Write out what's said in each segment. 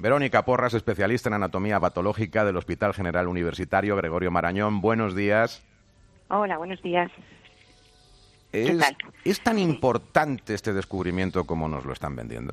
Verónica Porras, especialista en anatomía patológica del Hospital General Universitario Gregorio Marañón. Buenos días. Hola, buenos días. ¿Qué tal? ¿Es tan importante este descubrimiento como nos lo están vendiendo?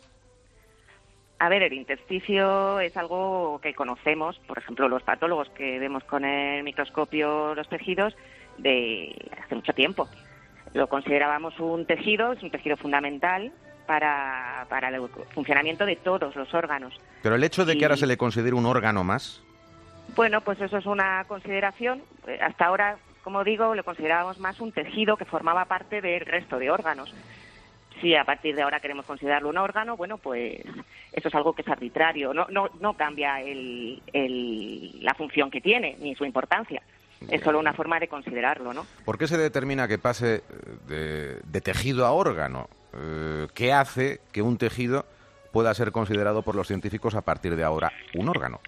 A ver, el intersticio es algo que conocemos, por ejemplo, los patólogos que vemos con el microscopio los tejidos de hace mucho tiempo. Lo considerábamos un tejido, es un tejido fundamental para el funcionamiento de todos los órganos. Pero el hecho de que ahora se le considere un órgano más... Bueno, pues eso es una consideración. Hasta ahora, como digo, lo considerábamos más un tejido que formaba parte del resto de órganos. Si a partir de ahora queremos considerarlo un órgano, bueno, pues eso es algo que es arbitrario. No cambia la función que tiene, ni su importancia. Es solo una forma de considerarlo, ¿no? ¿Por qué se determina que pase de tejido a órgano? ¿Qué hace que un tejido pueda ser considerado por los científicos a partir de ahora un órgano?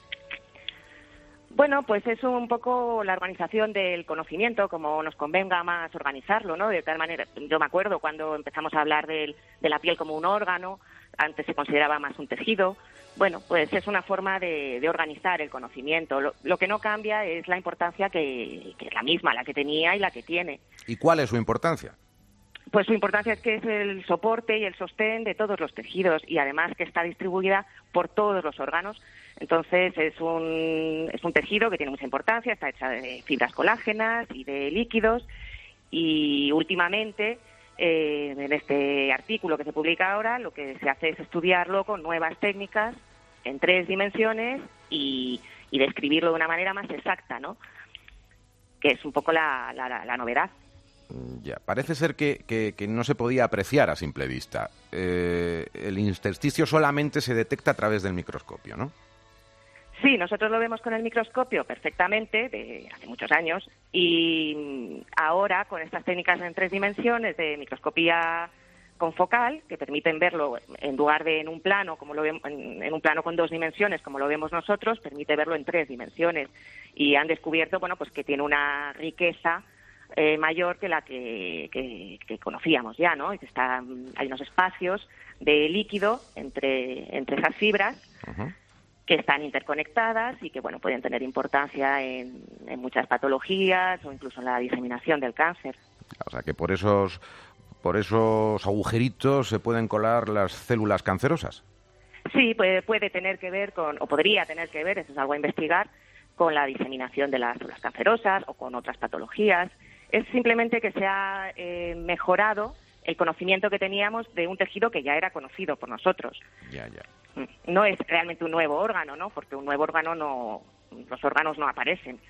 Bueno, pues es un poco la organización del conocimiento, como nos convenga más organizarlo, ¿no? De tal manera, yo me acuerdo cuando empezamos a hablar de la piel como un órgano, antes se consideraba más un tejido. Bueno, pues es una forma de organizar el conocimiento. Lo que no cambia es la importancia que es la misma, la que tenía y la que tiene. ¿Y cuál es su importancia? Pues su importancia es que es el soporte y el sostén de todos los tejidos y además que está distribuida por todos los órganos. Entonces es un tejido que tiene mucha importancia, está hecha de fibras colágenas y de líquidos y últimamente en este artículo que se publica ahora lo que se hace es estudiarlo con nuevas técnicas en 3 dimensiones y describirlo de una manera más exacta, ¿no? Que es un poco la novedad. Ya, parece ser que no se podía apreciar a simple vista. El intersticio solamente se detecta a través del microscopio, ¿no? Sí, nosotros lo vemos con el microscopio perfectamente, de hace muchos años, y ahora con estas técnicas en 3 dimensiones de microscopía confocal, que permiten verlo en lugar de en un plano, como lo vemos, en un plano con 2 dimensiones, como lo vemos nosotros, permite verlo en 3 dimensiones. Y han descubierto, bueno, pues que tiene una riqueza mayor que la que conocíamos ya, ¿no? Y que hay unos espacios de líquido entre esas fibras. Uh-huh. Que están interconectadas y que, bueno, pueden tener importancia en muchas patologías o incluso en la diseminación del cáncer. O sea, que por esos agujeritos se pueden colar las células cancerosas. Sí, puede tener que ver o podría tener que ver, eso es algo a investigar, con la diseminación de las células cancerosas o con otras patologías. Es simplemente que se ha mejorado el conocimiento que teníamos de un tejido que ya era conocido por nosotros. Ya. No es realmente un nuevo órgano, ¿no? Porque un nuevo órgano los órganos no aparecen.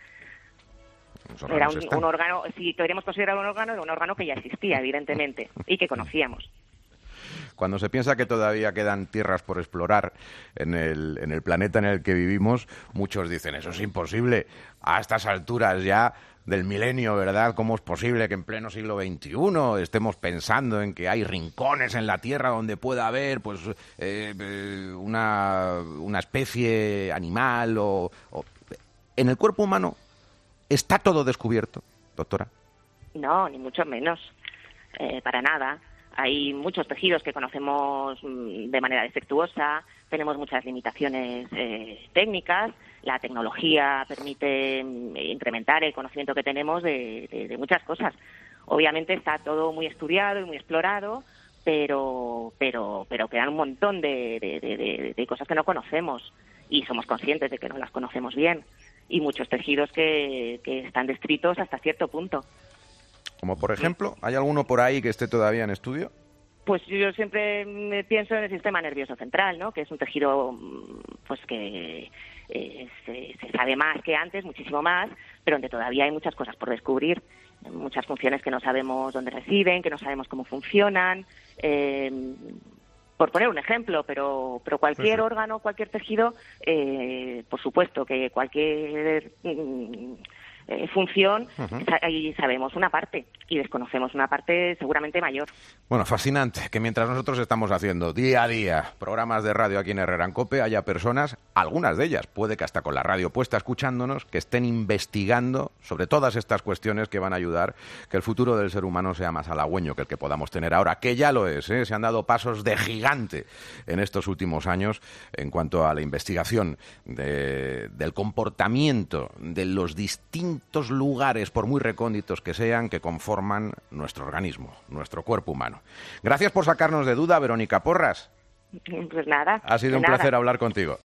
Era un órgano, si queremos considerar un órgano, era un órgano que ya existía, evidentemente, y que conocíamos. Cuando se piensa que todavía quedan tierras por explorar en el planeta en el que vivimos, muchos dicen, eso es imposible, a estas alturas ya del milenio, ¿verdad? ¿Cómo es posible que en pleno siglo XXI estemos pensando en que hay rincones en la Tierra donde pueda haber pues una especie animal o... ¿En el cuerpo humano está todo descubierto, doctora? No, ni mucho menos, para nada. Hay muchos tejidos que conocemos de manera defectuosa, tenemos muchas limitaciones técnicas, la tecnología permite incrementar el conocimiento que tenemos de muchas cosas. Obviamente está todo muy estudiado y muy explorado, pero quedan un montón de cosas que no conocemos y somos conscientes de que no las conocemos bien. Y muchos tejidos que están descritos hasta cierto punto. Como por ejemplo, ¿hay alguno por ahí que esté todavía en estudio? Pues yo siempre pienso en el sistema nervioso central, ¿no? Que es un tejido pues que se sabe más que antes, muchísimo más, pero donde todavía hay muchas cosas por descubrir, muchas funciones que no sabemos dónde residen, que no sabemos cómo funcionan, por poner un ejemplo, pero cualquier órgano, cualquier tejido, por supuesto que cualquier función, y sabemos una parte y desconocemos una parte seguramente mayor. Bueno, fascinante que mientras nosotros estamos haciendo día a día programas de radio aquí en Herrera en Cope, haya personas, algunas de ellas, puede que hasta con la radio puesta escuchándonos, que estén investigando sobre todas estas cuestiones que van a ayudar que el futuro del ser humano sea más halagüeño que el que podamos tener ahora, que ya lo es, ¿eh? Se han dado pasos de gigante en estos últimos años en cuanto a la investigación del comportamiento de los distintos lugares, por muy recónditos que sean, que conforman nuestro organismo, nuestro cuerpo humano. Gracias por sacarnos de duda, Verónica Porras. Pues nada. Ha sido un placer hablar contigo.